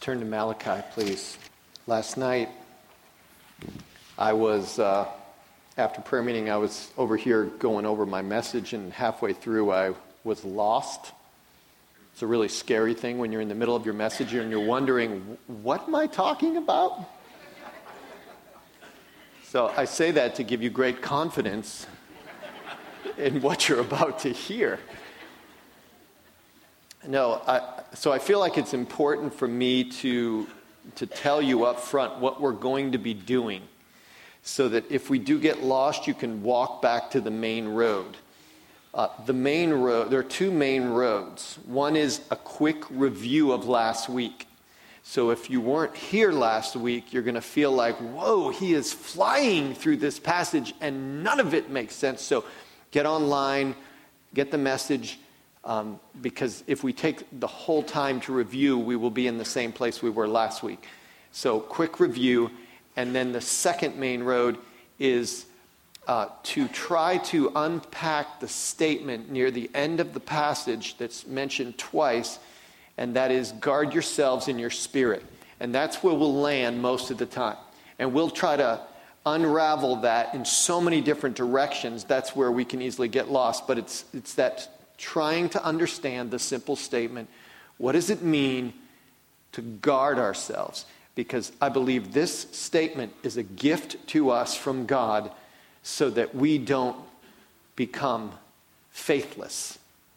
Turn to Malachi, please. Last night, I was, after prayer meeting, I was over here going over my message, and halfway through, I was lost. It's a really scary thing when you're in the middle of your message and you're wondering, what am I talking about? So I say that to give you great confidence in what you're about to hear. So I feel like it's important for me to tell you up front what we're going to be doing, so that if we do get lost, you can walk back to the main road. The main road, there are two main roads. One is a quick review of last week. So if you weren't here last week, you're going to feel like, whoa, he is flying through this passage and none of it makes sense. So get online, get the message, because if we take the whole time to review, we will be in the same place we were last week. So quick review, and then the second main road is to try to unpack the statement near the end of the passage that's mentioned twice, and that is, guard yourselves in your spirit. And that's where we'll land most of the time. And we'll try to unravel that in so many different directions. That's where we can easily get lost. But it's that trying to understand the simple statement, what does it mean to guard ourselves? Because I believe this statement is a gift to us from God so that we don't become faithless,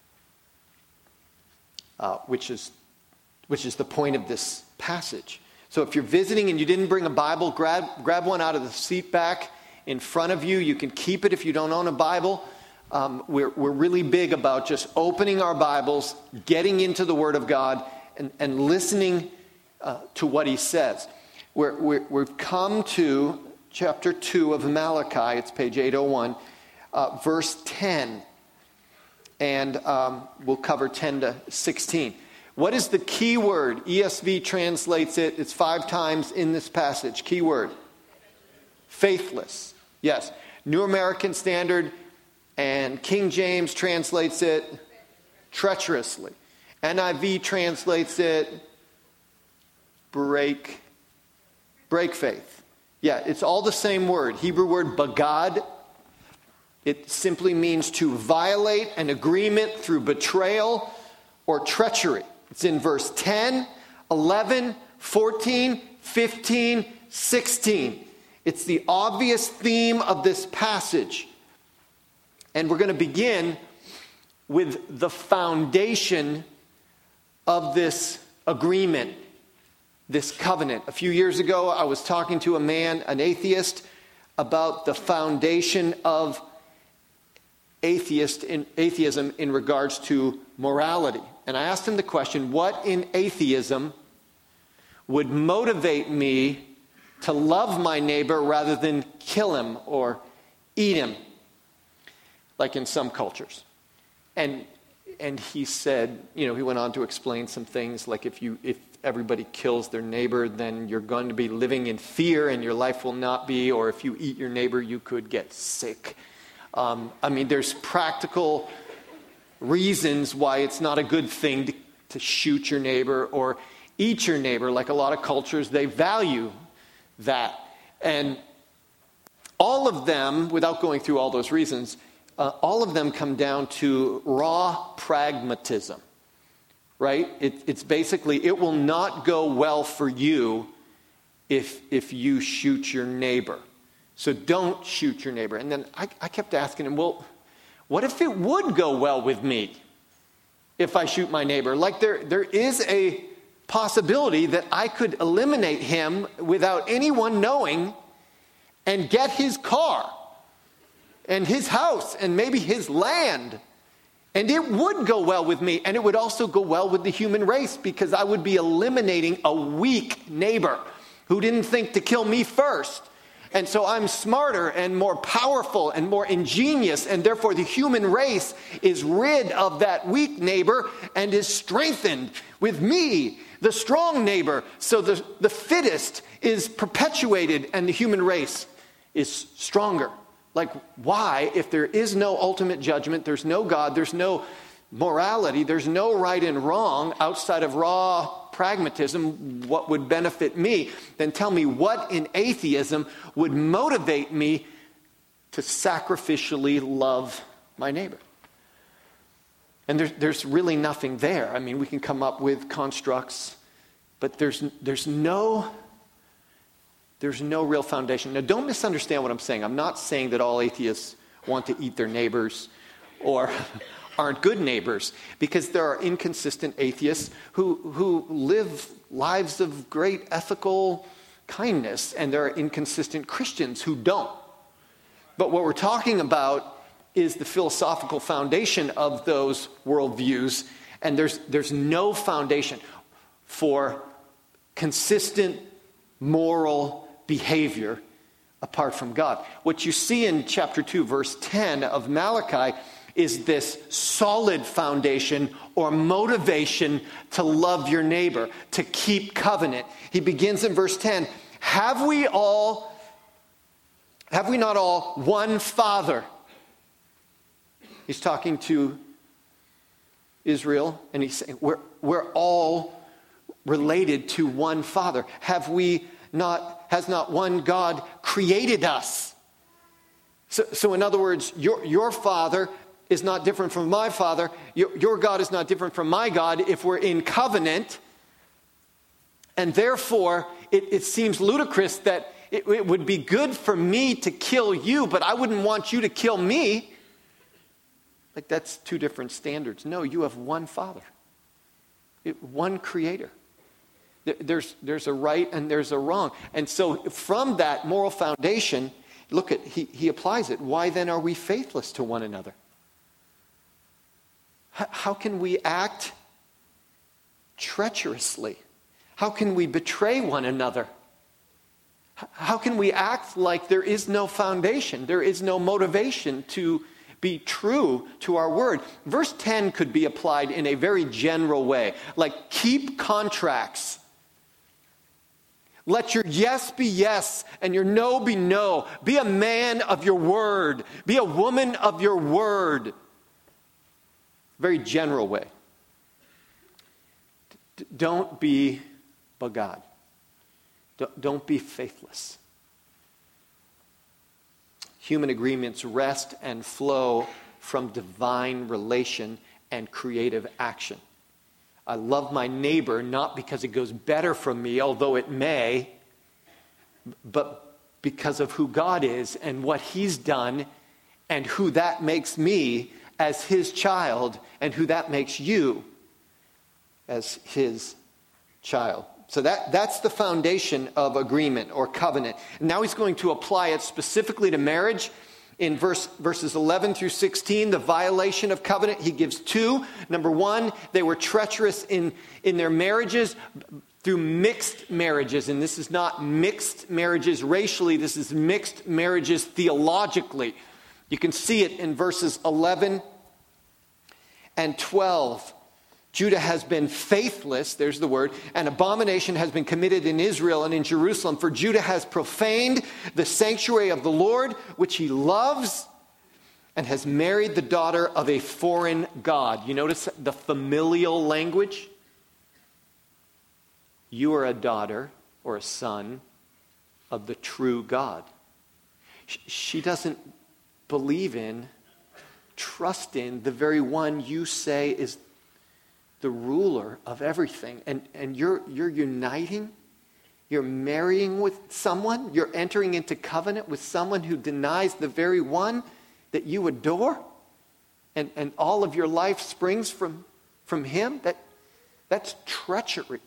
which is the point of this passage. So if you're visiting and you didn't bring a Bible, grab one out of the seat back in front of you. You can keep it if you don't own a Bible. We're really big about just opening our Bibles, getting into the Word of God, and listening to what He says. We've come to chapter 2 of Malachi. It's page 801, verse 10. And we'll cover 10 to 16. What is the key word? ESV translates it. It's 5 times in this passage. Key word. Faithless. Yes. New American Standard and King James translates it treacherously. NIV translates it break faith. Yeah, it's all the same word. Hebrew word bagad. It simply means to violate an agreement through betrayal or treachery. It's in verse 10, 11, 14, 15, 16. It's the obvious theme of this passage. And we're going to begin with the foundation of this agreement, this covenant. A few years ago, I was talking to a man, an atheist, about the foundation of atheism in regards to morality. And I asked him the question, what in atheism would motivate me to love my neighbor rather than kill him or eat him, like in some cultures? And he said, he went on to explain some things, like if everybody kills their neighbor, then you're going to be living in fear and your life will not be, or if you eat your neighbor, you could get sick. There's practical reasons why it's not a good thing to shoot your neighbor or eat your neighbor. Like a lot of cultures, they value that. And all of them, without going through all those reasons, all of them come down to raw pragmatism, right? It's basically, it will not go well for you if you shoot your neighbor. So don't shoot your neighbor. And then I kept asking him, well, what if it would go well with me if I shoot my neighbor? Like there is a possibility that I could eliminate him without anyone knowing and get his car and his house and maybe his land. And it would go well with me. And it would also go well with the human race, because I would be eliminating a weak neighbor who didn't think to kill me first. And so I'm smarter and more powerful and more ingenious, and therefore the human race is rid of that weak neighbor and is strengthened with me, the strong neighbor. So the fittest is perpetuated and the human race is stronger. Like, why, if there is no ultimate judgment, there's no God, there's no morality, there's no right and wrong outside of raw pragmatism, what would benefit me, then tell me what in atheism would motivate me to sacrificially love my neighbor. And there's really nothing there. I mean, we can come up with constructs, but there's no real foundation. Now, don't misunderstand what I'm saying. I'm not saying that all atheists want to eat their neighbors or aren't good neighbors, because there are inconsistent atheists who live lives of great ethical kindness, and there are inconsistent Christians who don't. But what we're talking about is the philosophical foundation of those worldviews, and there's no foundation for consistent moral behavior apart from God. What you see in chapter 2, verse 10 of Malachi is this solid foundation or motivation to love your neighbor, to keep covenant. He begins in verse 10, have we not all one Father? He's talking to Israel, and he's saying, we're all related to one Father. Has not one God created us? So in other words, your Father is not different from my Father. Your God is not different from my God if we're in covenant. And therefore, it seems ludicrous that it would be good for me to kill you, but I wouldn't want you to kill me. Like, that's two different standards. No, you have one Father, one Creator. There's a right and there's a wrong. And so from that moral foundation, look at, he applies it. Why then are we faithless to one another? How can we act treacherously? How can we betray one another? How can we act like there is no foundation? There is no motivation to be true to our word. Verse 10 could be applied in a very general way, like keep contracts. Let your yes be yes and your no be no. Be a man of your word. Be a woman of your word. Very general way. Don't be bagad. Don't be faithless. Human agreements rest and flow from divine relation and creative action. I love my neighbor not because it goes better for me, although it may, but because of who God is and what He's done and who that makes me as His child and who that makes you as His child. So that's the foundation of agreement or covenant. And now he's going to apply it specifically to marriage. In verses 11 through 16, the violation of covenant, he gives two. Number one, they were treacherous in their marriages through mixed marriages. And this is not mixed marriages racially. This is mixed marriages theologically. You can see it in verses 11 and 12. Judah has been faithless, there's the word, and abomination has been committed in Israel and in Jerusalem. For Judah has profaned the sanctuary of the Lord, which he loves, and has married the daughter of a foreign god. You notice the familial language? You are a daughter or a son of the true God. She doesn't believe in, trust in the very one you say is the ruler of everything, and you're uniting, you're marrying with someone, you're entering into covenant with someone who denies the very one that you adore, and all of your life springs from him. That's treachery.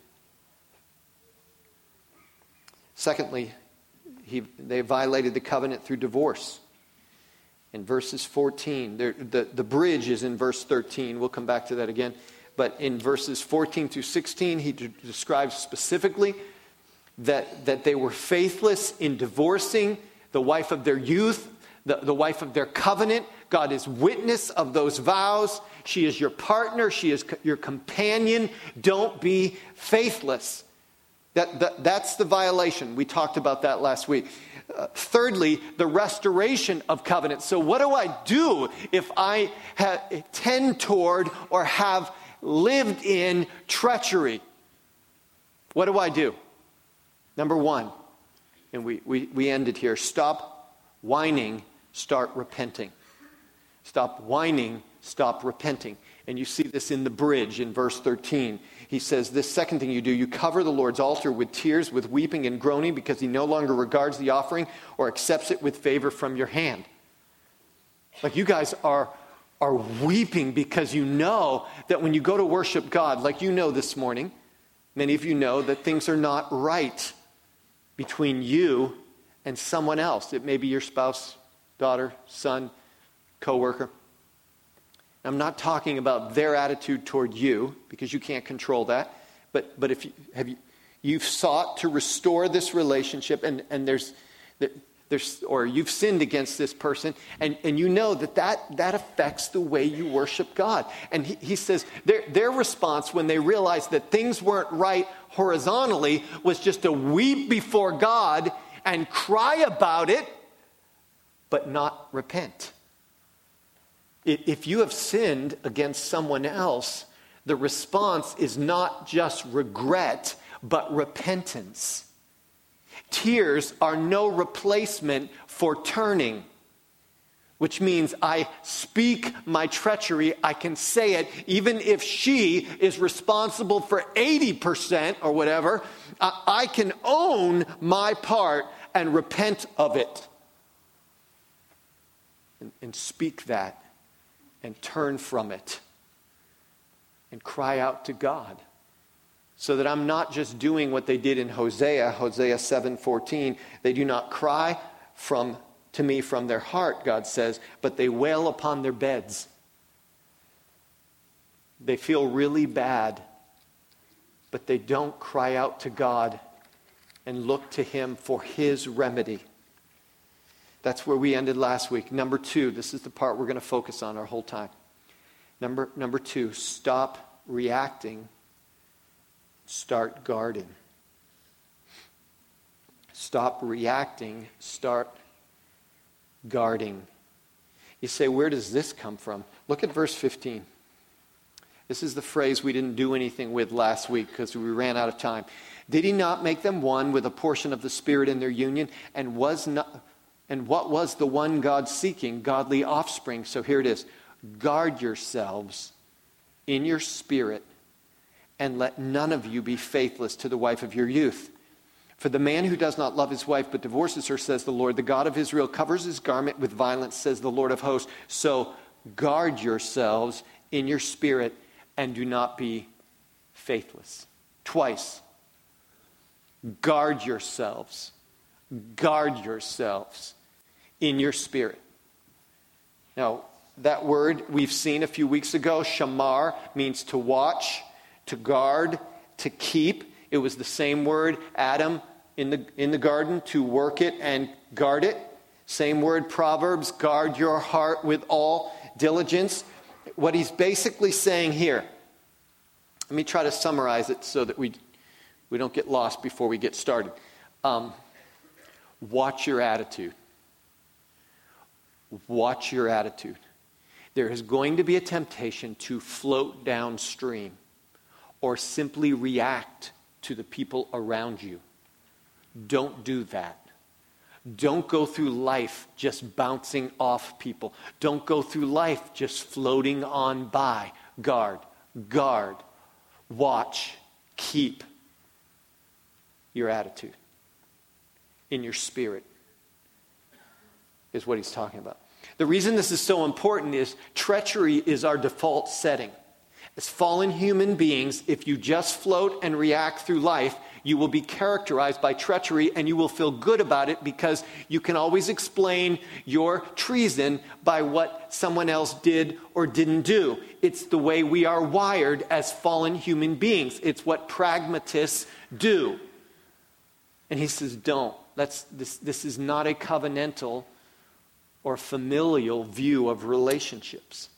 Secondly, they violated the covenant through divorce. In verses 14, the bridge is in verse 13. We'll come back to that again. But in verses 14 through 16, he describes specifically that they were faithless in divorcing the wife of their youth, the wife of their covenant. God is witness of those vows. She is your partner. She is your companion. Don't be faithless. That's the violation. We talked about that last week. Thirdly, the restoration of covenant. So what do I do if I tend toward or have lived in treachery? What do I do? Number one, and we ended here, stop whining, start repenting. Stop whining, stop repenting. And you see this in the bridge in verse 13. He says, this second thing you do, you cover the Lord's altar with tears, with weeping and groaning, because he no longer regards the offering or accepts it with favor from your hand. Like you guys are weeping because you know that when you go to worship God, like you know this morning, many of you know that things are not right between you and someone else. It may be your spouse, daughter, son, coworker. I'm not talking about their attitude toward you, because you can't control that. But if you've sought to restore this relationship, and there's or you've sinned against this person, and you know that affects the way you worship God. And he says their response when they realized that things weren't right horizontally was just to weep before God and cry about it, but not repent. If you have sinned against someone else, the response is not just regret, but repentance. Tears are no replacement for turning, which means I speak my treachery. I can say it, even if she is responsible for 80% or whatever, I can own my part and repent of it. And speak that. And turn from it and cry out to God, so that I'm not just doing what they did in Hosea 7:14. They do not cry to me from their heart, God says, but they wail upon their beds. They feel really bad, but they don't cry out to God and look to him for his remedy. That's where we ended last week. Number two, this is the part we're going to focus on our whole time. Number two, stop reacting, start guarding. Stop reacting, start guarding. You say, where does this come from? Look at verse 15. This is the phrase we didn't do anything with last week because we ran out of time. Did he not make them one with a portion of the Spirit in their union? And what was the one God seeking? Godly offspring. So here it is. Guard yourselves in your spirit, and let none of you be faithless to the wife of your youth. For the man who does not love his wife but divorces her, says the Lord, the God of Israel, covers his garment with violence, says the Lord of hosts. So guard yourselves in your spirit, and do not be faithless. Twice. Guard yourselves. Guard yourselves in your spirit. Now, that word we've seen a few weeks ago, shamar, means to watch, to guard, to keep. It was the same word, Adam, in the garden, to work it and guard it. Same word, Proverbs, guard your heart with all diligence. What he's basically saying here, let me try to summarize it so that we don't get lost before we get started. Watch your attitude. Watch your attitude. There is going to be a temptation to float downstream or simply react to the people around you. Don't do that. Don't go through life just bouncing off people. Don't go through life just floating on by. Guard, watch, keep your attitude in your spirit is what he's talking about. The reason this is so important is treachery is our default setting. As fallen human beings, if you just float and react through life, you will be characterized by treachery, and you will feel good about it because you can always explain your treason by what someone else did or didn't do. It's the way we are wired as fallen human beings. It's what pragmatists do. And he says, don't. This is not a covenantal or familial view of relationships.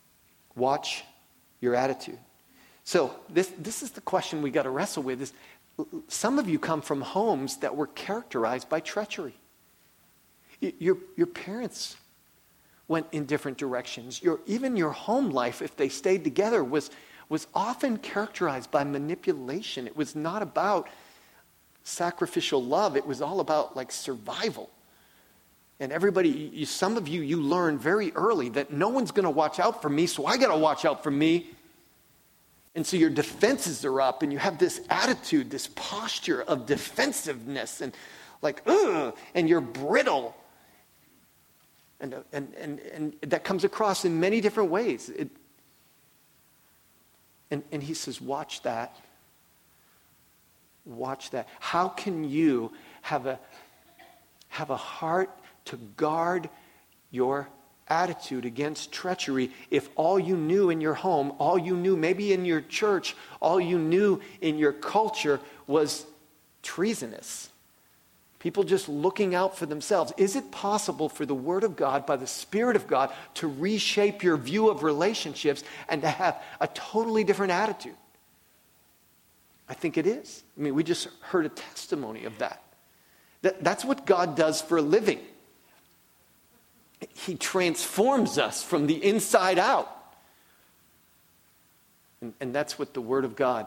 Watch your attitude. So this is the question we got to wrestle with is, Some of you come from homes that were characterized by treachery. Your parents went in different directions. Even your home life, if they stayed together, was often characterized by manipulation. It was not about sacrificial love. It was all about like survival. And everybody, some of you learn very early that no one's going to watch out for me, so I got to watch out for me. And so your defenses are up, and you have this attitude, this posture of defensiveness, and like, ugh, and you're brittle. And that comes across in many different ways. And he says, watch that. Watch that. How can you have a heart to guard your attitude against treachery if all you knew in your home, all you knew maybe in your church, all you knew in your culture was treasonous? People just looking out for themselves. Is it possible for the Word of God, by the Spirit of God, to reshape your view of relationships and to have a totally different attitude? I think it is. I mean, we just heard a testimony of that. That's what God does for a living. He transforms us from the inside out. And that's what the Word of God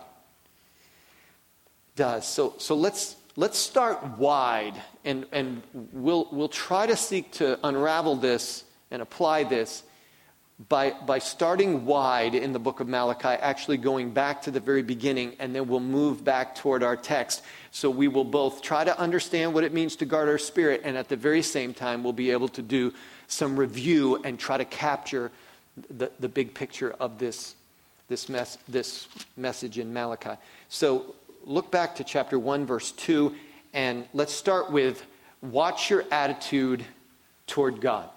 does. So let's start wide, and we'll try to seek to unravel this and apply this by starting wide in the book of Malachi, actually going back to the very beginning, and then we'll move back toward our text. So we will both try to understand what it means to guard our spirit, and at the very same time we'll be able to do some review and try to capture the big picture of this message in Malachi. So look back to chapter 1, verse 2, and let's start with watch your attitude toward God.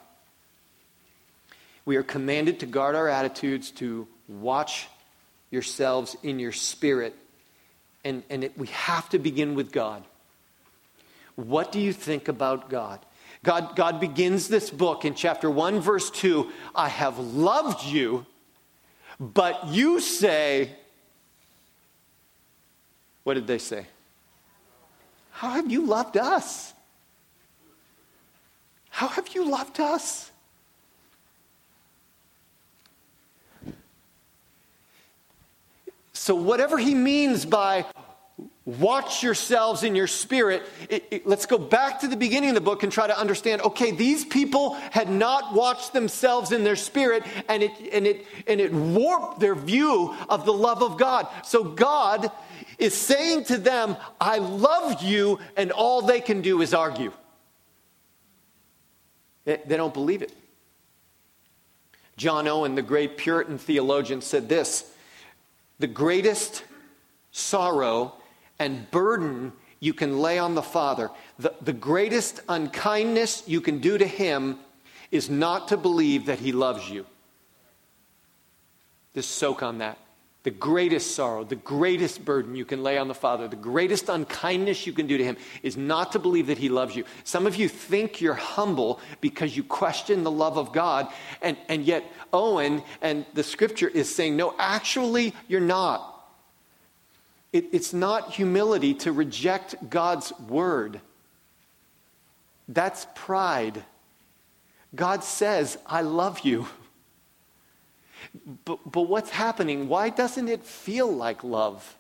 We are commanded to guard our attitudes, to watch yourselves in your spirit, and we have to begin with God. What do you think about God? God begins this book in chapter 1, verse 2, I have loved you, but you say, what did they say? How have you loved us? How have you loved us? So whatever he means by watch yourselves in your spirit, let's go back to the beginning of the book and try to understand, okay, these people had not watched themselves in their spirit, and it warped their view of the love of God. So God is saying to them, I love you, and all they can do is argue. They don't believe it. John Owen, the great Puritan theologian, said this: the greatest sorrow and burden you can lay on the Father, the greatest unkindness you can do to him is not to believe that he loves you. Just soak on that. The greatest sorrow, the greatest burden you can lay on the Father, the greatest unkindness you can do to him is not to believe that he loves you. Some of you think you're humble because you question the love of God, and yet Owen and the scripture is saying, no, actually you're not. It's not humility to reject God's word. That's pride. God says, I love you. But what's happening? Why doesn't it feel like love?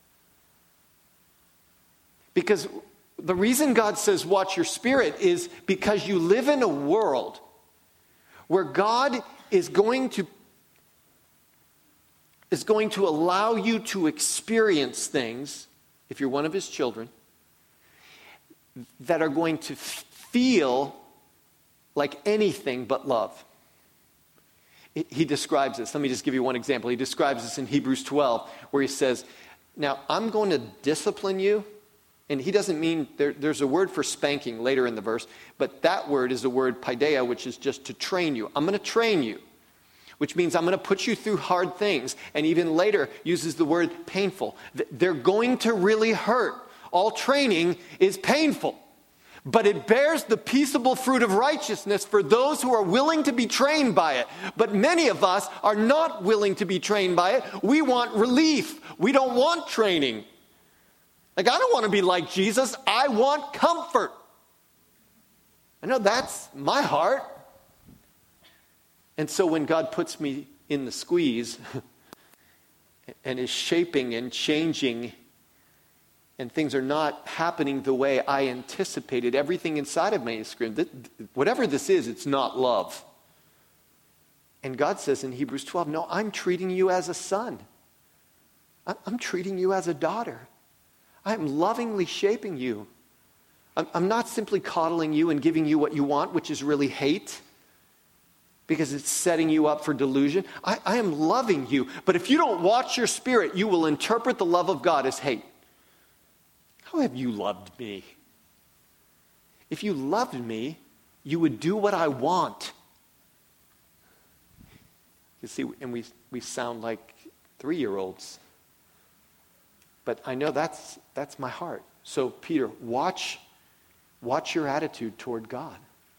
Because the reason God says watch your spirit is because you live in a world where God is going to allow you to experience things, if you're one of his children, that are going to feel like anything but love. He describes this. Let me just give you one example. He describes this in Hebrews 12, where he says, now I'm going to discipline you. And he doesn't mean, there's a word for spanking later in the verse, but that word is the word paideia, which is just to train you. I'm going to train you, which means I'm going to put you through hard things. And even later uses the word painful. They're going to really hurt. All training is painful. But it bears the peaceable fruit of righteousness for those who are willing to be trained by it. But many of us are not willing to be trained by it. We want relief. We don't want training. Like, I don't want to be like Jesus. I want comfort. I know that's my heart. And so when God puts me in the squeeze and is shaping and changing, and things are not happening the way I anticipated, everything inside of me is screaming, whatever this is, it's not love. And God says in Hebrews 12, no, I'm treating you as a son. I'm treating you as a daughter. I'm lovingly shaping you. I'm not simply coddling you and giving you what you want, which is really hate, because it's setting you up for delusion. I am loving you. But if you don't watch your spirit, you will interpret the love of God as hate. How have you loved me? If you loved me, you would do what I want. You see, and we sound like 3-year-olds. But I know that's my heart. So Peter, watch your attitude toward God.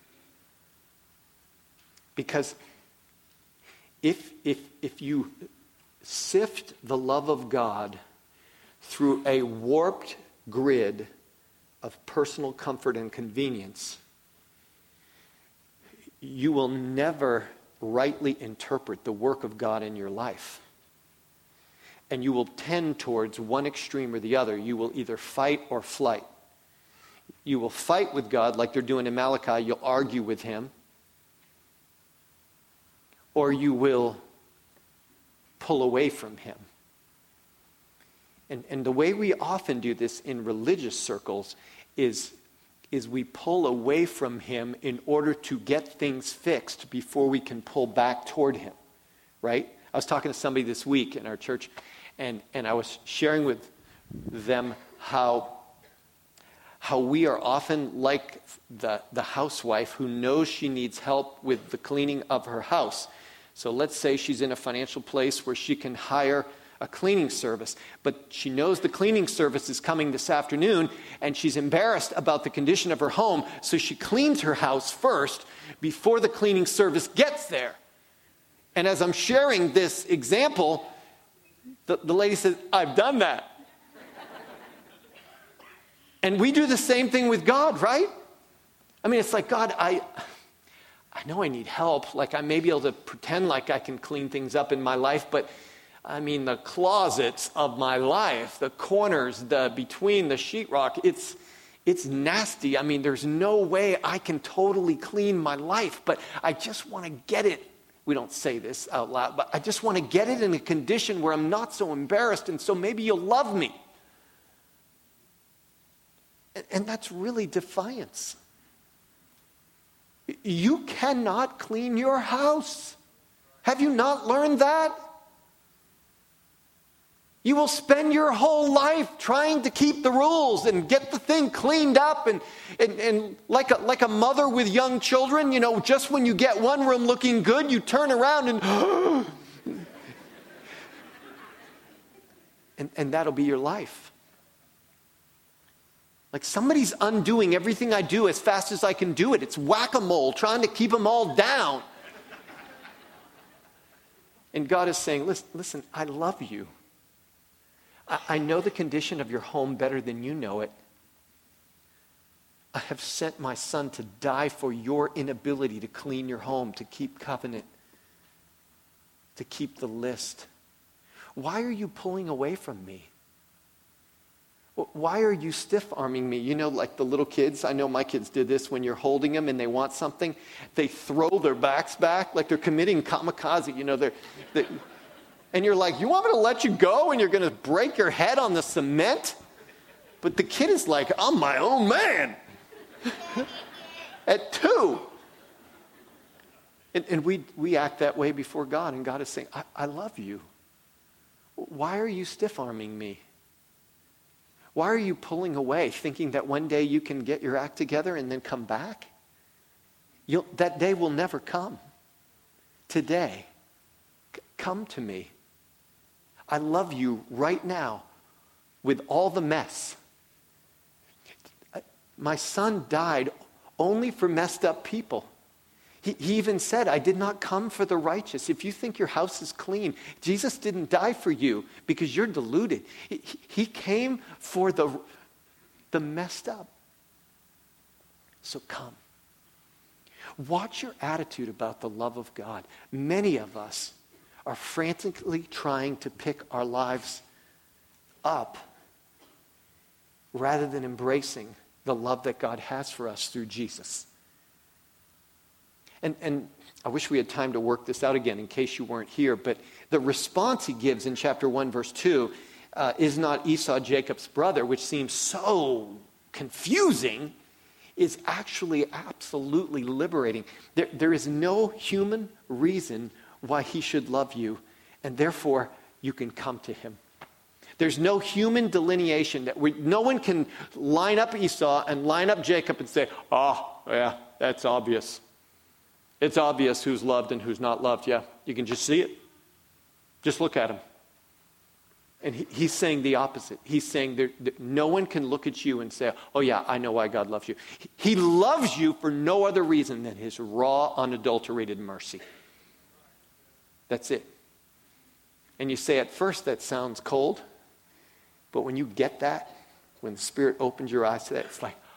Because if you sift the love of God through a warped grid of personal comfort and convenience, you will never rightly interpret the work of God in your life. And you will tend towards one extreme or the other. You will either fight or flight. You will fight with God like they're doing in Malachi. You'll argue with him. Or you will pull away from him. And the way we often do this in religious circles is we pull away from him in order to get things fixed before we can pull back toward him, right? I was talking to somebody this week in our church, and I was sharing with them how we are often like the housewife who knows she needs help with the cleaning of her house. So let's say she's in a financial place where she can hire a cleaning service, but she knows the cleaning service is coming this afternoon, and she's embarrassed about the condition of her home, so she cleans her house first before the cleaning service gets there. And as I'm sharing this example, the lady says, I've done that. And we do the same thing with God, right? I mean, it's like, God, I know I need help. Like, I may be able to pretend like I can clean things up in my life, but I mean, the closets of my life, the corners, between the sheetrock, it's nasty. I mean, there's no way I can totally clean my life, but I just want to get it. We don't say this out loud, but I just want to get it in a condition where I'm not so embarrassed, and so maybe you'll love me. And that's really defiance. You cannot clean your house. Have you not learned that? You will spend your whole life trying to keep the rules and get the thing cleaned up, and like a mother with young children, you know, just when you get one room looking good, you turn around and that'll be your life. Like, somebody's undoing everything I do as fast as I can do it. It's whack-a-mole, trying to keep them all down. And God is saying, listen, I love you. I know the condition of your home better than you know it. I have sent my son to die for your inability to clean your home, to keep covenant, to keep the list. Why are you pulling away from me? Why are you stiff-arming me? You know, like the little kids, I know my kids did this when you're holding them and they want something. They throw their backs back like they're committing kamikaze. You know, and you're like, you want me to let you go and you're going to break your head on the cement? But the kid is like, I'm my own man. At 2. And we act that way before God, and God is saying, I love you. Why are you stiff-arming me? Why are you pulling away, thinking that one day you can get your act together and then come back? That day will never come. Today, come to me. I love you right now with all the mess. My son died only for messed up people. He even said, I did not come for the righteous. If you think your house is clean, Jesus didn't die for you because you're deluded. He came for the messed up. So come. Watch your attitude about the love of God. Many of us are frantically trying to pick our lives up rather than embracing the love that God has for us through Jesus. And I wish we had time to work this out again in case you weren't here, but the response he gives in chapter 1, verse 2, is not Esau Jacob's brother, which seems so confusing, is actually absolutely liberating. There is no human reason why he should love you, and therefore you can come to him. There's no human delineation. No one can line up Esau and line up Jacob and say, oh, yeah, that's obvious. It's obvious who's loved and who's not loved. Yeah, you can just see it. Just look at him. And he's saying the opposite. He's saying that no one can look at you and say, oh yeah, I know why God loves you. He loves you for no other reason than his raw, unadulterated mercy. That's it. And you say at first that sounds cold, but when you get that, when the Spirit opens your eyes to that, it's like,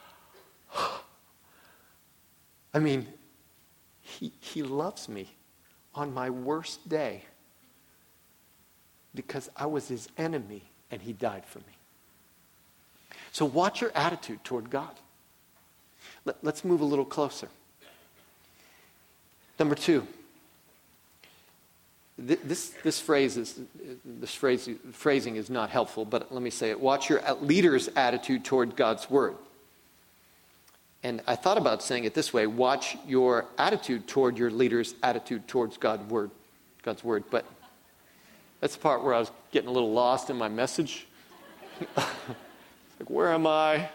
I mean, he loves me on my worst day because I was his enemy and he died for me. So watch your attitude toward God. Let's move a little closer. Number 2. This phrasing is not helpful, but let me say it. Watch your leader's attitude toward God's word. And I thought about saying it this way: watch your attitude toward your leader's attitude towards God's word. But that's the part where I was getting a little lost in my message. Like, where am I?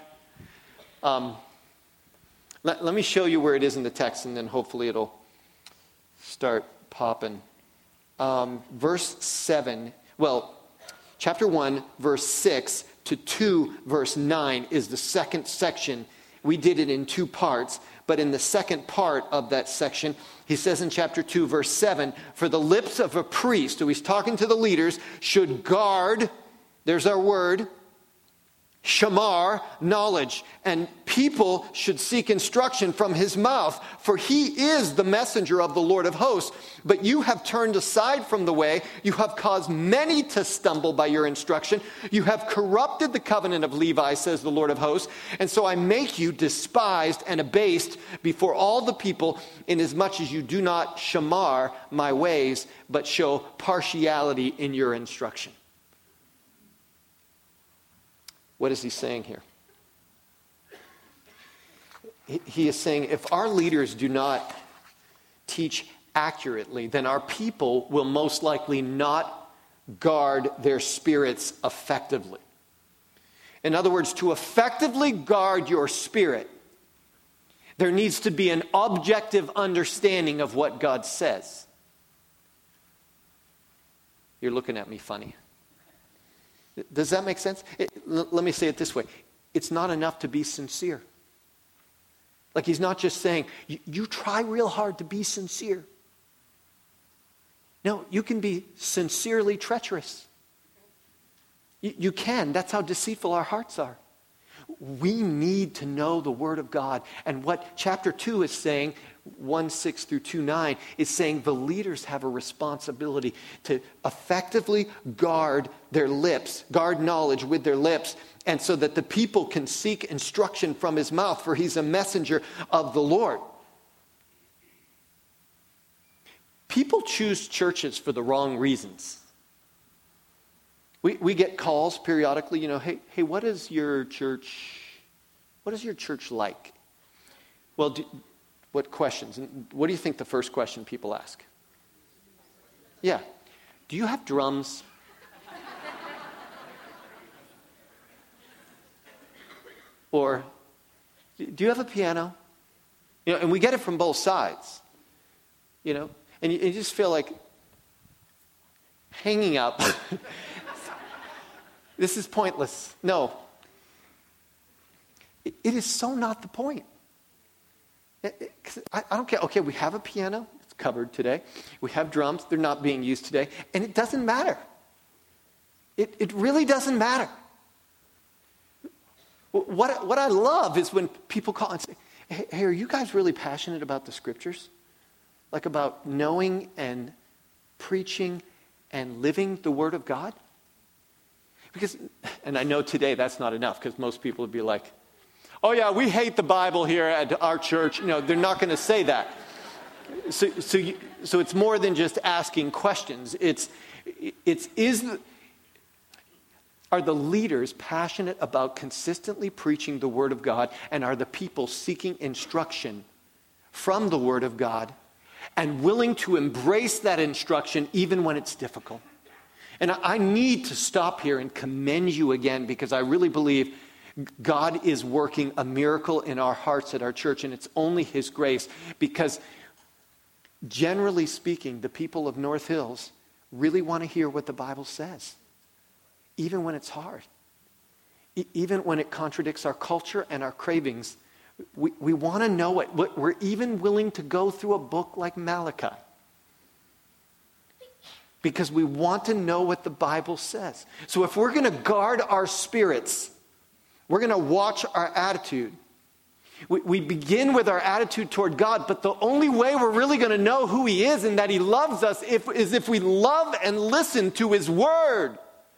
Let me show you where it is in the text, and then hopefully it'll start popping. Verse 7, chapter 1, verse 6 to 2, verse 9 is the second section. We did it in 2 parts, but in the second part of that section, he says in chapter 2, verse 7, for the lips of a priest, so he's talking to the leaders, should guard, there's our word, shamar, knowledge, and people should seek instruction from his mouth, for he is the messenger of the Lord of hosts. But you have turned aside from the way, you have caused many to stumble by your instruction, you have corrupted the covenant of Levi, says the Lord of hosts, and so I make you despised and abased before all the people, inasmuch as you do not shamar my ways, but show partiality in your instruction. What is he saying here? He is saying if our leaders do not teach accurately, then our people will most likely not guard their spirits effectively. In other words, to effectively guard your spirit, there needs to be an objective understanding of what God says. You're looking at me funny. Does that make sense? Let me say it this way. It's not enough to be sincere. Like he's not just saying, you try real hard to be sincere. No, you can be sincerely treacherous. You can. That's how deceitful our hearts are. We need to know the Word of God. And what chapter 2 is saying, 1:6 through 2:9, is saying the leaders have a responsibility to effectively guard their lips, guard knowledge with their lips, and so that the people can seek instruction from his mouth, for he's a messenger of the Lord. People choose churches for the wrong reasons. We get calls periodically, hey, what is your church like? Well, what questions? What do you think the first question people ask? Yeah. Do you have drums? Or, do you have a piano? And we get it from both sides. And you just feel like hanging up. This is pointless. No. It is so not the point. I don't care. Okay, we have a piano. It's covered today. We have drums. They're not being used today. And it doesn't matter. It really doesn't matter. What I love is when people call and say, hey, are you guys really passionate about the scriptures? Like about knowing and preaching and living the word of God? Because, and I know today that's not enough, because most people would be like, oh yeah, we hate the Bible here at our church. They're not going to say that. So it's more than just asking questions. Are the leaders passionate about consistently preaching the Word of God, and are the people seeking instruction from the Word of God and willing to embrace that instruction even when it's difficult? And I need to stop here and commend you again, because I really believe God is working a miracle in our hearts at our church, and it's only His grace, because generally speaking, the people of North Hills really want to hear what the Bible says. Even when it's hard, even when it contradicts our culture and our cravings, we want to know it. We're even willing to go through a book like Malachi because we want to know what the Bible says. So if we're going to guard our spirits, we're going to watch our attitude. We begin with our attitude toward God, but the only way we're really going to know who He is and that He loves us is if we love and listen to His Word.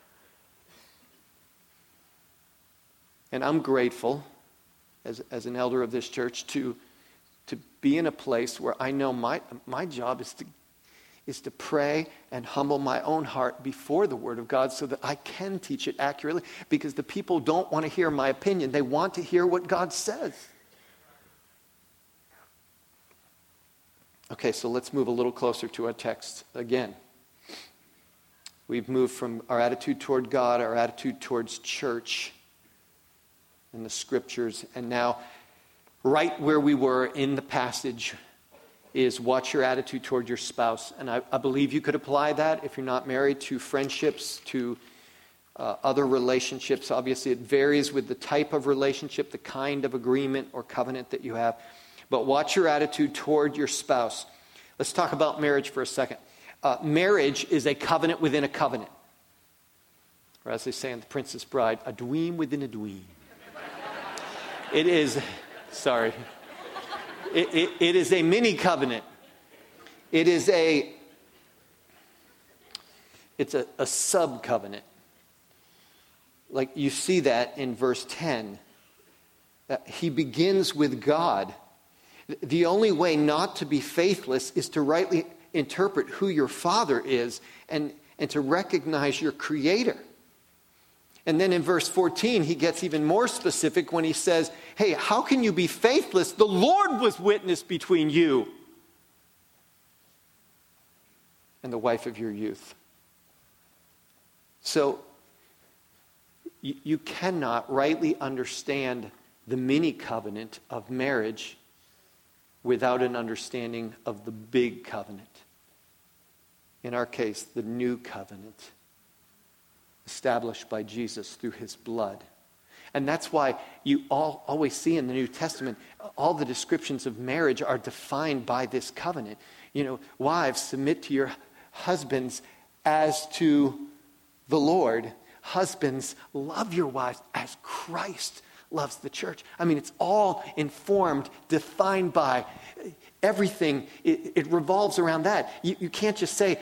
And I'm grateful, as an elder of this church, to be in a place where I know my job is to pray and humble my own heart before the Word of God so that I can teach it accurately, because the people don't want to hear my opinion. They want to hear what God says. Okay, so let's move a little closer to our text again. We've moved from our attitude toward God, our attitude towards church in the scriptures, and now right where we were in the passage is watch your attitude toward your spouse. And I believe you could apply that, if you're not married, to friendships, to other relationships. Obviously it varies with the type of relationship, the kind of agreement or covenant that you have, but watch your attitude toward your spouse. Let's talk about marriage for a second. Marriage is a covenant within a covenant, or as they say in The Princess Bride, a dweem within a dweem. It is, sorry, it is a mini covenant. It's a sub covenant. Like you see that in verse 10. He begins with God. The only way not to be faithless is to rightly interpret who your Father is and to recognize your Creator. And then in verse 14, he gets even more specific when he says, hey, how can you be faithless? The Lord was witness between you and the wife of your youth. So you cannot rightly understand the mini covenant of marriage without an understanding of the big covenant. In our case, the new covenant, established by Jesus through His blood. And that's why you always see in the New Testament, all the descriptions of marriage are defined by this covenant. Wives, submit to your husbands as to the Lord. Husbands, love your wives as Christ loves the church. I mean, it's all informed, defined by everything. It revolves around that. You can't just say,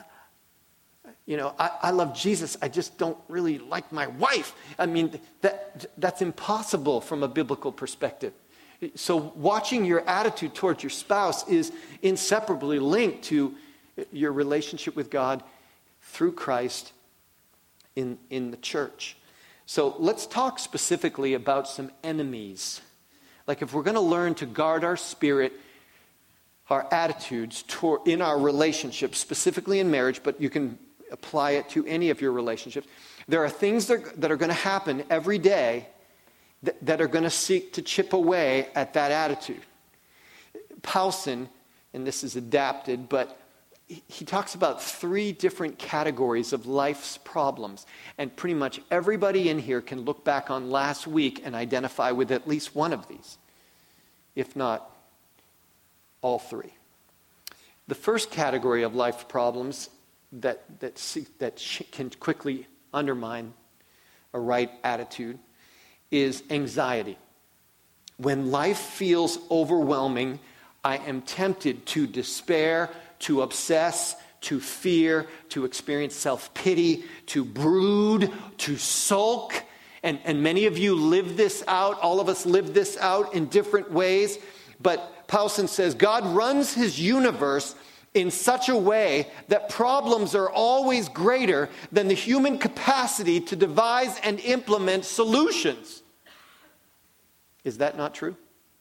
I love Jesus, I just don't really like my wife. I mean, that's impossible from a biblical perspective. So watching your attitude towards your spouse is inseparably linked to your relationship with God through Christ in the church. So let's talk specifically about some enemies. Like if we're going to learn to guard our spirit, our attitudes in our relationships, specifically in marriage, but you can apply it to any of your relationships. There are things that are going to happen every day that are going to seek to chip away at that attitude. Powson, and this is adapted, but he talks about 3 different categories of life's problems. And pretty much everybody in here can look back on last week and identify with at least one of these, if not all three. The first category of life problems that can quickly undermine a right attitude is anxiety. When life feels overwhelming, I am tempted to despair, to obsess, to fear, to experience self-pity, to brood, to sulk. And many of you live this out. All of us live this out in different ways. But Powson says, God runs his universe in such a way that problems are always greater than the human capacity to devise and implement solutions. Is that not true?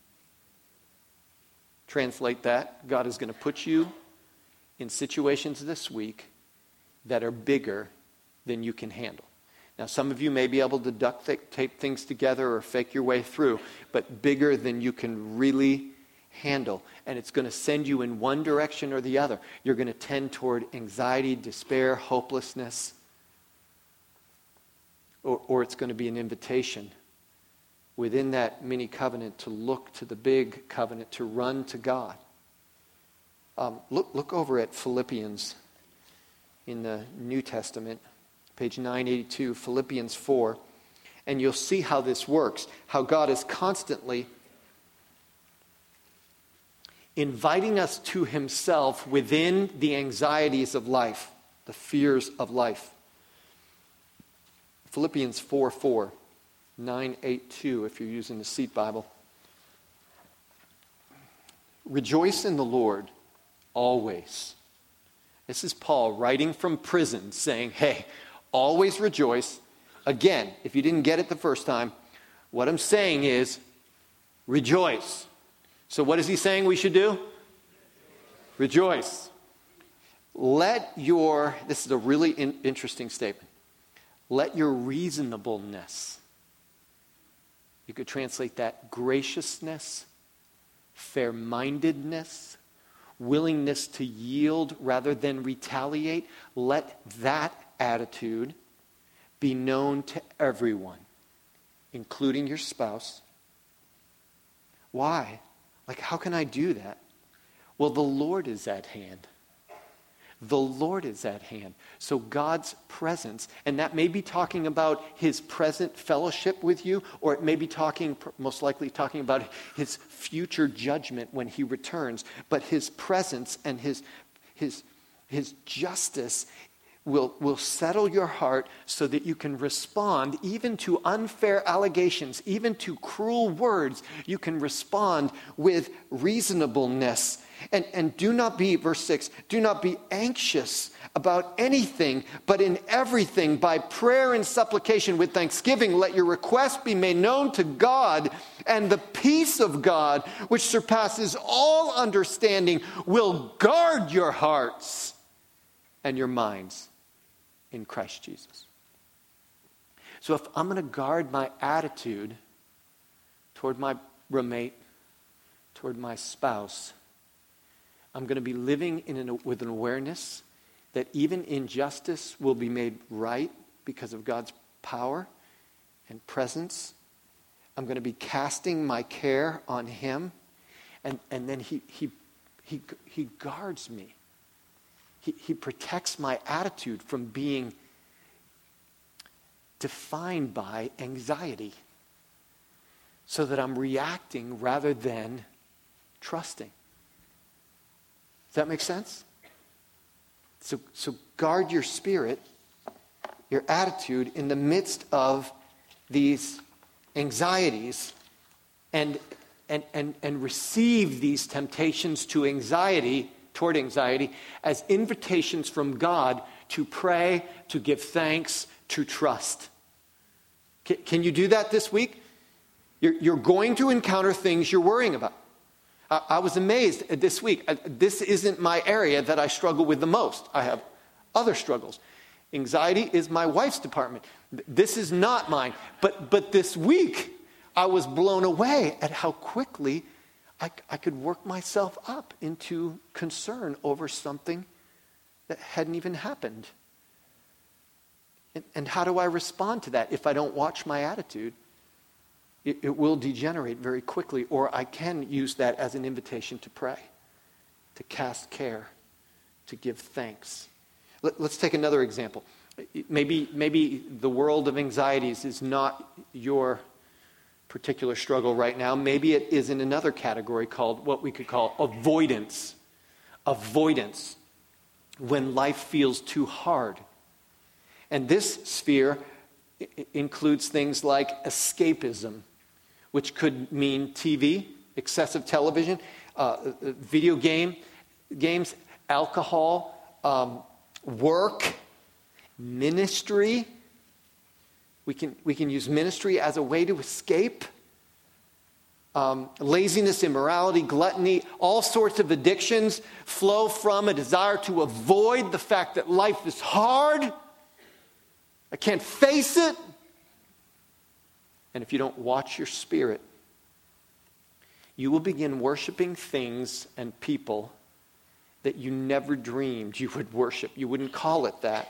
Translate that. God is going to put you in situations this week that are bigger than you can handle. Now, some of you may be able to duct tape things together or fake your way through, but bigger than you can really handle. And it's going to send you in one direction or the other. You're going to tend toward anxiety, despair, hopelessness, or it's going to be an invitation within that mini covenant to look to the big covenant, to run to God. Look over at Philippians in the New Testament, page 982, Philippians 4, and you'll see how this works, how God is constantly inviting us to himself within the anxieties of life, the fears of life. Philippians 4:4. 982 if you're using the Seat Bible. Rejoice in the Lord always. This is Paul writing from prison saying, hey, always rejoice. Again, if you didn't get it the first time, what I'm saying is rejoice. So what is he saying we should do? Rejoice. This is a really interesting statement. Let your reasonableness, you could translate that graciousness, fair-mindedness, willingness to yield rather than retaliate. Let that attitude be known to everyone, including your spouse. Why? How can I do that? Well, the Lord is at hand. The Lord is at hand. So God's presence, and that may be talking about his present fellowship with you, or it may be most likely talking about his future judgment when he returns. But his presence and his justice will settle your heart so that you can respond even to unfair allegations, even to cruel words. You can respond with reasonableness. And do not be, verse 6, do not be anxious about anything, but in everything, by prayer and supplication with thanksgiving, let your requests be made known to God, and the peace of God, which surpasses all understanding, will guard your hearts and your minds in Christ Jesus. So if I'm going to guard my attitude toward my roommate, toward my spouse, I'm going to be living with an awareness that even injustice will be made right because of God's power and presence. I'm going to be casting my care on him, and then he guards me. He protects my attitude from being defined by anxiety, so that I'm reacting rather than trusting. Does that make sense? So guard your spirit, your attitude in the midst of these anxieties, and receive these temptations toward anxiety as invitations from God to pray, to give thanks, to trust. Can you do that this week? You're going to encounter things you're worrying about. I was amazed this week. This isn't my area that I struggle with the most. I have other struggles. Anxiety is my wife's department. This is not mine. But this week, I was blown away at how quickly I could work myself up into concern over something that hadn't even happened. And how do I respond to that if I don't watch my attitude? It will degenerate very quickly, or I can use that as an invitation to pray. to cast care, to give thanks. Let's take another example. Maybe the world of anxieties is not your particular struggle right now. Maybe it is in another category called what we could call avoidance. Avoidance, when life feels too hard. And this sphere includes things like escapism, which could mean TV, excessive television, video games, alcohol, work, ministry. We can use ministry as a way to escape. Laziness, immorality, gluttony, all sorts of addictions flow from a desire to avoid the fact that life is hard. I can't face it. And if you don't watch your spirit, you will begin worshiping things and people that you never dreamed you would worship. You wouldn't call it that.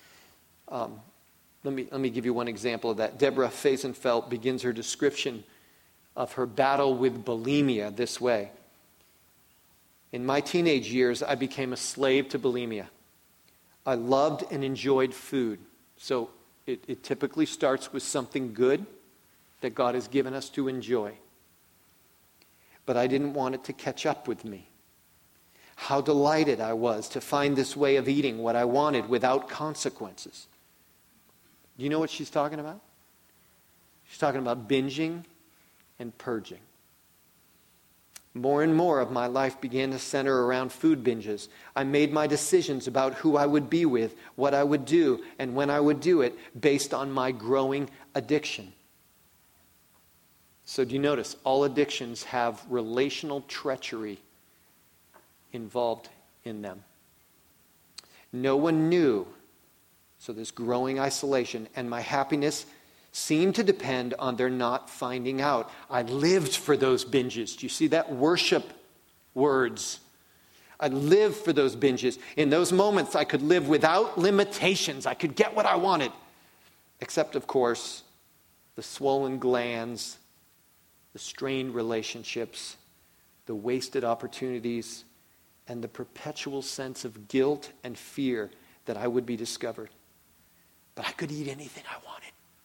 Let me give you one example of that. Deborah Fazenfeld begins her description of her battle with bulimia this way. In my teenage years, I became a slave to bulimia. I loved and enjoyed food. So it typically starts with something good that God has given us to enjoy. But I didn't want it to catch up with me. How delighted I was to find this way of eating what I wanted without consequences. Do you know what she's talking about? She's talking about binging and purging. More and more of my life began to center around food binges. I made my decisions about who I would be with, what I would do, and when I would do it based on my growing addiction. So do you notice all addictions have relational treachery involved in them? No one knew. So this growing isolation, and my happiness seemed to depend on their not finding out. I lived for those binges. Do you see that? Worship words. I lived for those binges. In those moments, I could live without limitations. I could get what I wanted. Except, of course, the swollen glands, the strained relationships, the wasted opportunities, and the perpetual sense of guilt and fear that I would be discovered. But I could eat anything I wanted.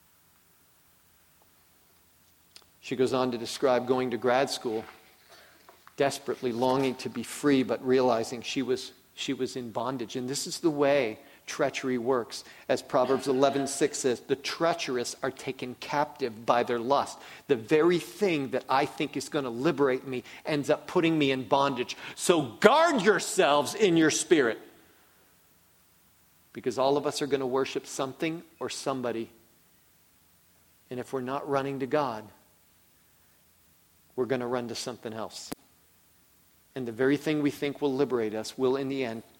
She goes on to describe going to grad school, desperately longing to be free, but realizing she was in bondage. And this is the way treachery works. As Proverbs 11:6 says, the treacherous are taken captive by their lust. The very thing that I think is going to liberate me ends up putting me in bondage. So guard yourselves in your spirit. Because all of us are going to worship something or somebody. And if we're not running to God, we're going to run to something else. And the very thing we think will liberate us will, in the end,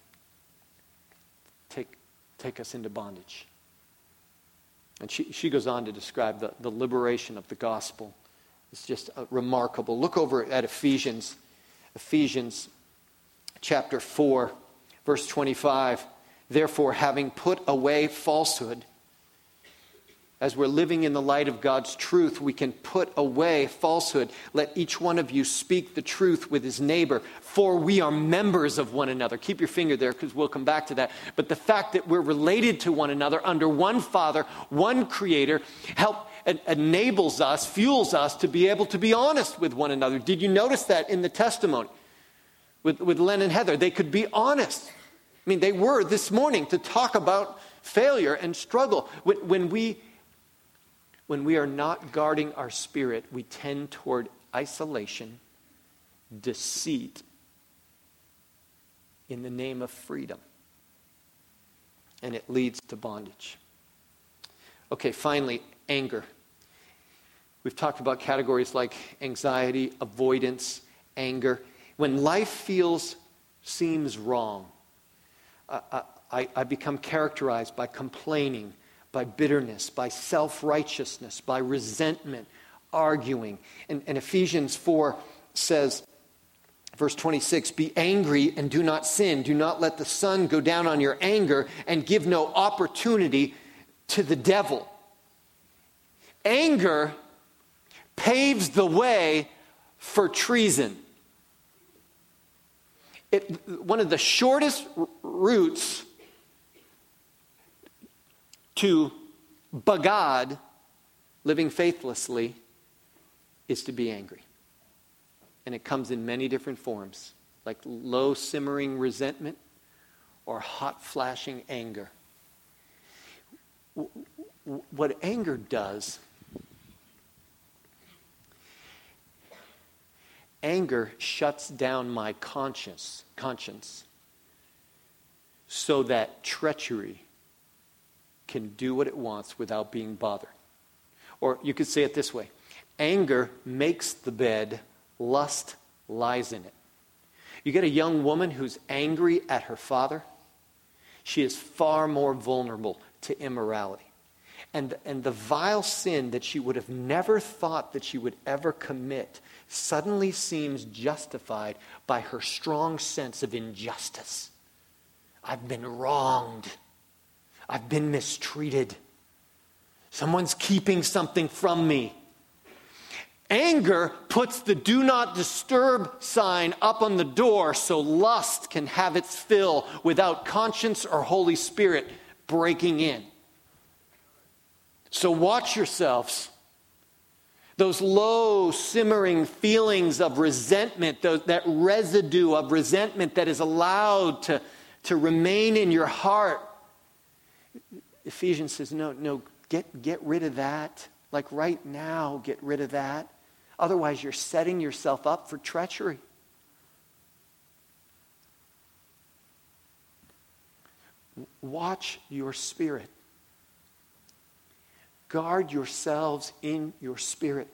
take us into bondage. And she goes on to describe the liberation of the gospel. It's just remarkable. Look over at Ephesians chapter 4, verse 25. Therefore, having put away falsehood, as we're living in the light of God's truth, we can put away falsehood. Let each one of you speak the truth with his neighbor, for we are members of one another. Keep your finger there because we'll come back to that. But the fact that we're related to one another under one Father, one Creator, enables us, fuels us to be able to be honest with one another. Did you notice that in the testimony with Len and Heather? They could be honest. I mean, they were this morning to talk about failure and struggle. When we are not guarding our spirit, we tend toward isolation, deceit, in the name of freedom. And it leads to bondage. Okay, finally, anger. We've talked about categories like anxiety, avoidance, anger. When life seems wrong, I become characterized by complaining, by bitterness, by self-righteousness, by resentment, arguing. And Ephesians 4 says, verse 26, be angry and do not sin. Do not let the sun go down on your anger and give no opportunity to the devil. Anger paves the way for treason. One of the shortest routes to bagad, living faithlessly, is to be angry. And it comes in many different forms, like low simmering resentment or hot flashing anger. What anger does, anger shuts down my conscience so that treachery can do what it wants without being bothered. Or you could say it this way: anger makes the bed, lust lies in it. You get a young woman who's angry at her father, she is far more vulnerable to immorality. And the vile sin that she would have never thought that she would ever commit suddenly seems justified by her strong sense of injustice. I've been wronged. I've been mistreated. Someone's keeping something from me. Anger puts the do not disturb sign up on the door so lust can have its fill without conscience or Holy Spirit breaking in. So watch yourselves. Those low simmering feelings of resentment, that residue of resentment that is allowed to remain in your heart. Ephesians says, no, get rid of that. Like right now, get rid of that. Otherwise, you're setting yourself up for treachery. Watch your spirit. Guard yourselves in your spirit.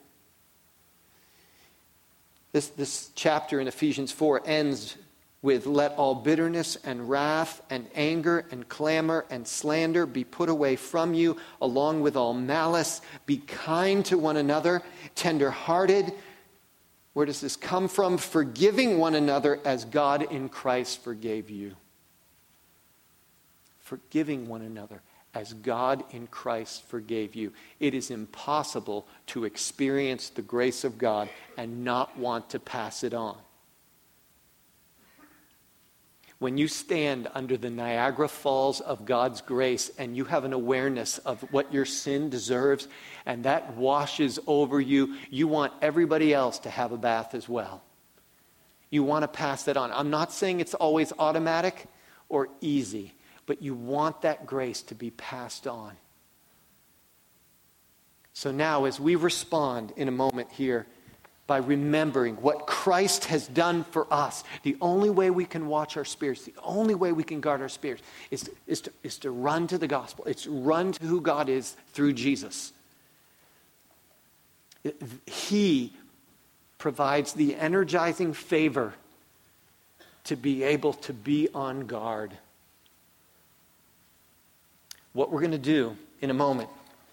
This chapter in Ephesians 4 ends with, let all bitterness and wrath and anger and clamor and slander be put away from you, along with all malice. Be kind to one another, tender-hearted. Where does this come from? Forgiving one another as God in Christ forgave you. Forgiving one another as God in Christ forgave you. It is impossible to experience the grace of God and not want to pass it on. When you stand under the Niagara Falls of God's grace and you have an awareness of what your sin deserves and that washes over you, you want everybody else to have a bath as well. You want to pass that on. I'm not saying it's always automatic or easy, but you want that grace to be passed on. So now, as we respond in a moment here, by remembering what Christ has done for us, the only way we can watch our spirits, the only way we can guard our spirits is to run to the gospel. It's run to who God is through Jesus. He provides the energizing favor to be able to be on guard. What we're going to do in a moment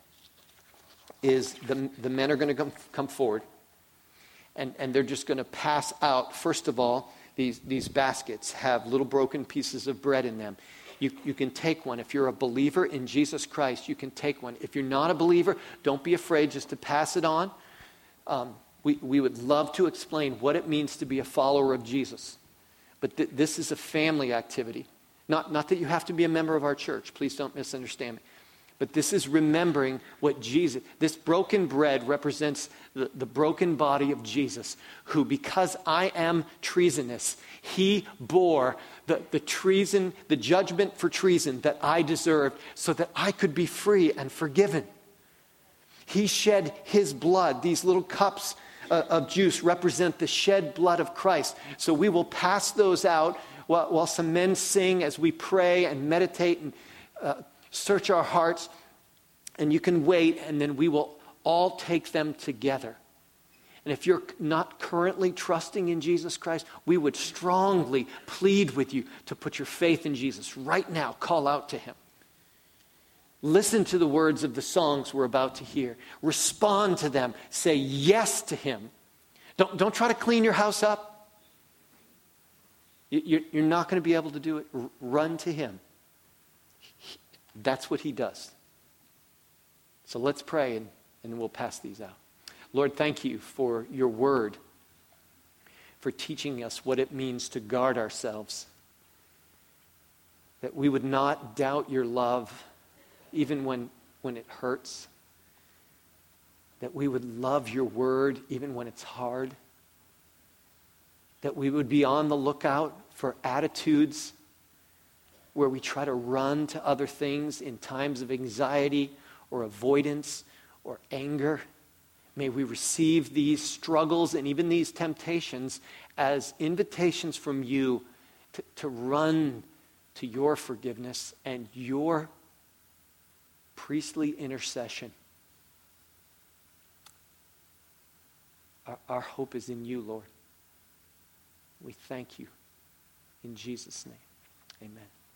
is the men are going to come forward. And they're just going to pass out, first of all, these baskets have little broken pieces of bread in them. You can take one. If you're a believer in Jesus Christ, you can take one. If you're not a believer, don't be afraid just to pass it on. We would love to explain what it means to be a follower of Jesus. But this is a family activity. Not that you have to be a member of our church. Please don't misunderstand me. But this is remembering what Jesus, this broken bread represents the broken body of Jesus, who, because I am treasonous, he bore the treason, the judgment for treason that I deserved so that I could be free and forgiven. He shed his blood. These little cups of juice represent the shed blood of Christ. So we will pass those out while some men sing as we pray and meditate and search our hearts, and you can wait, and then we will all take them together. And if you're not currently trusting in Jesus Christ, we would strongly plead with you to put your faith in Jesus right now. Call out to him. Listen to the words of the songs we're about to hear. Respond to them. Say yes to him. Don't try to clean your house up. You're not going to be able to do it. Run to him. That's what he does. So let's pray and we'll pass these out. Lord, thank you for your word. for teaching us what it means to guard ourselves. That we would not doubt your love even when it hurts. That we would love your word even when it's hard. That we would be on the lookout for attitudes where we try to run to other things in times of anxiety or avoidance or anger. May we receive these struggles and even these temptations as invitations from you to run to your forgiveness and your priestly intercession. Our hope is in you, Lord. We thank you. In Jesus' name, amen.